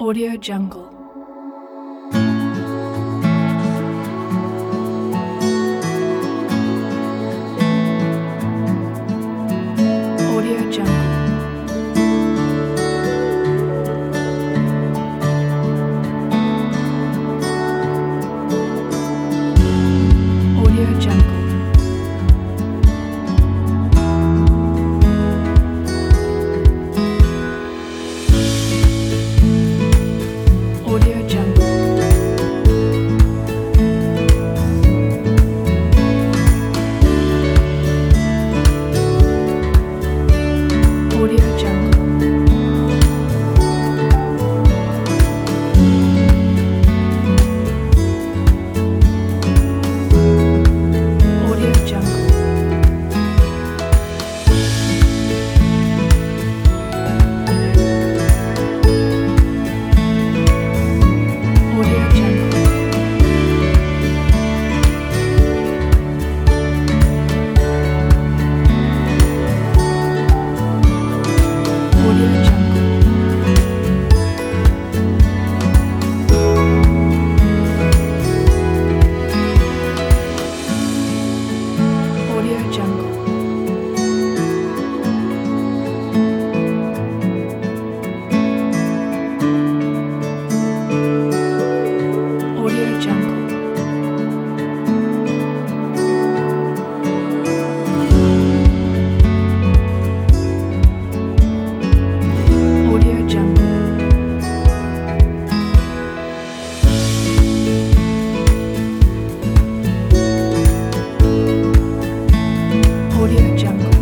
Audio Jungle. Audio Jungle. Audio Jungle. Audio Jungle. Audio Jungle. Audio Jungle. Audio Jungle. Audio Jungle. Audio Jungle. Audio Jungle. Audio Jungle. Audio Jungle.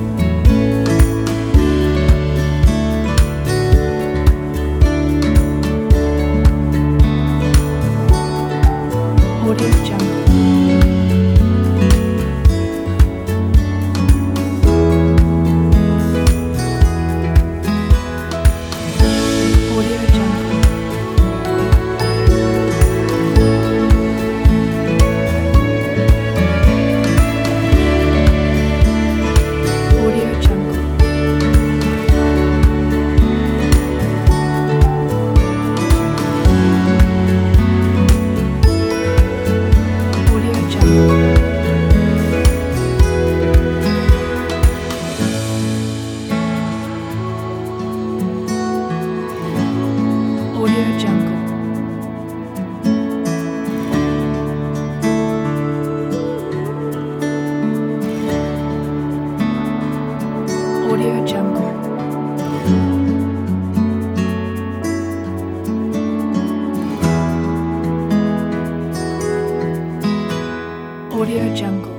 Audio Jungle. Audio Jungle. Audio Jungle. Audio Jungle. Audio Jungle. Audio Jungle. Audio Jungle.